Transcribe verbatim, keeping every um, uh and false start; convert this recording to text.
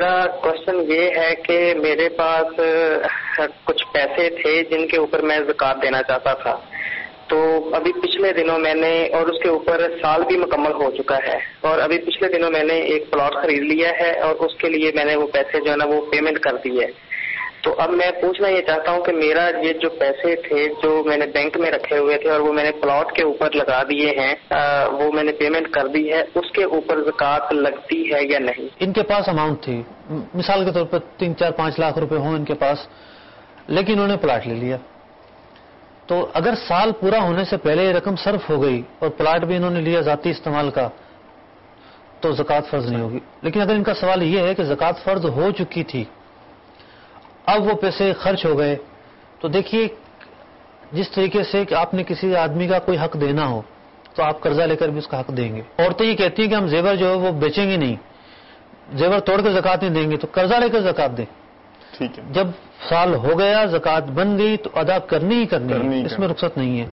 میرا کوشچن یہ ہے کہ میرے پاس کچھ پیسے تھے جن کے اوپر میں زکوٰۃ دینا چاہتا تھا، تو ابھی پچھلے دنوں میں نے، اور اس کے اوپر سال بھی مکمل ہو چکا ہے، اور ابھی پچھلے دنوں میں نے ایک پلاٹ خرید لیا ہے اور اس کے لیے میں نے وہ پیسے جو ہے نا وہ پیمنٹ کر دی ہے۔ تو اب میں پوچھنا یہ چاہتا ہوں کہ میرا یہ جو پیسے تھے جو میں نے بینک میں رکھے ہوئے تھے اور وہ میں نے پلاٹ کے اوپر لگا دیے ہیں، وہ میں نے پیمنٹ کر دی ہے، اس کے اوپر زکوٰۃ لگتی ہے یا نہیں؟ ان کے پاس اماؤنٹ تھی، مثال کے طور پر تین چار پانچ لاکھ روپے ہوں ان کے پاس، لیکن انہوں نے پلاٹ لے لیا، تو اگر سال پورا ہونے سے پہلے یہ رقم صرف ہو گئی اور پلاٹ بھی انہوں نے لیا ذاتی استعمال کا، تو زکوٰۃ فرض نہیں ہوگی۔ لیکن اگر ان کا سوال یہ ہے کہ زکوٰۃ فرض ہو چکی تھی، اب وہ پیسے خرچ ہو گئے، تو دیکھیے جس طریقے سے کہ آپ نے کسی آدمی کا کوئی حق دینا ہو تو آپ قرضہ لے کر بھی اس کا حق دیں گے۔ عورتیں یہ کہتی ہیں کہ ہم زیور جو ہے وہ بیچیں گے نہیں، زیور توڑ کر زکوٰۃ نہیں دیں گے، تو قرضہ لے کر زکوٰۃ دیں۔ ٹھیک ہے، جب سال ہو گیا، زکوٰۃ بن گئی تو ادا کرنی ہی کرنی ہے، اس میں رخصت نہیں ہے۔